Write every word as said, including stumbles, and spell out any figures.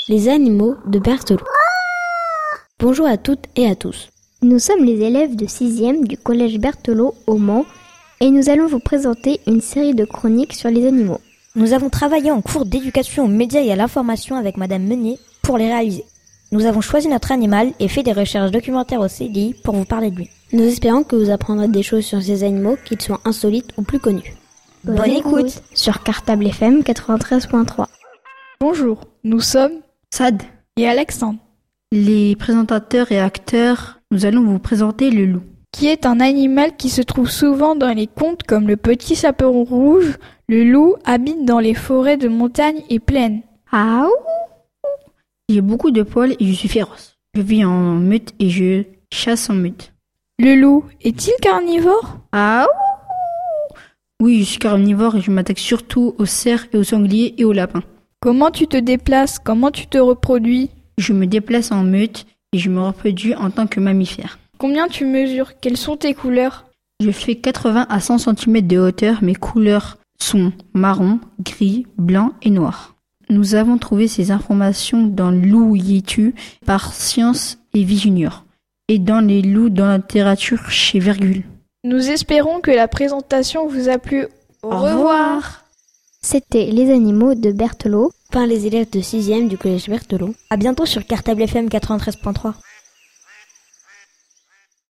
Les animaux de Berthelot. Bonjour à toutes et à tous. Nous sommes les élèves de sixième du collège Berthelot au Mans et nous allons vous présenter une série de chroniques sur les animaux. Nous avons travaillé en cours d'éducation aux médias et à l'information avec Madame Meunier pour les réaliser. Nous avons choisi notre animal et fait des recherches documentaires au C D I pour vous parler de lui. Nous espérons que vous apprendrez des choses sur ces animaux, qu'ils soient insolites ou plus connus. Bonne, Bonne écoute. écoute sur Cartable F M quatre-vingt-treize point trois. Bonjour, nous sommes Sad et Alexandre. Les présentateurs et acteurs, nous allons vous présenter le loup. Qui est un animal qui se trouve souvent dans les contes comme le petit chaperon rouge. Le loup habite dans les forêts de montagne et plaines. Ah ouh. J'ai beaucoup de poils et je suis féroce. Je vis en meute et je chasse en meute. Le loup est-il carnivore? Ah ouh. Oui, je suis carnivore et je m'attaque surtout aux cerfs et aux sangliers et aux lapins. Comment tu te déplaces? Comment tu te reproduis? Je me déplace en meute et je me reproduis en tant que mammifère. Combien tu mesures? Quelles sont tes couleurs? Je fais quatre-vingts à cent centimètres de hauteur. Mes couleurs sont marron, gris, blanc et noir. Nous avons trouvé ces informations dans Loup Yetu par Science et Vie Junior et dans les loups dans la littérature chez Virgule. Nous espérons que la présentation vous a plu. Au, Au revoir. revoir. C'était les animaux de Berthelot par les élèves de sixième du collège Berthelot. À bientôt sur Cartable F M quatre-vingt-treize point trois.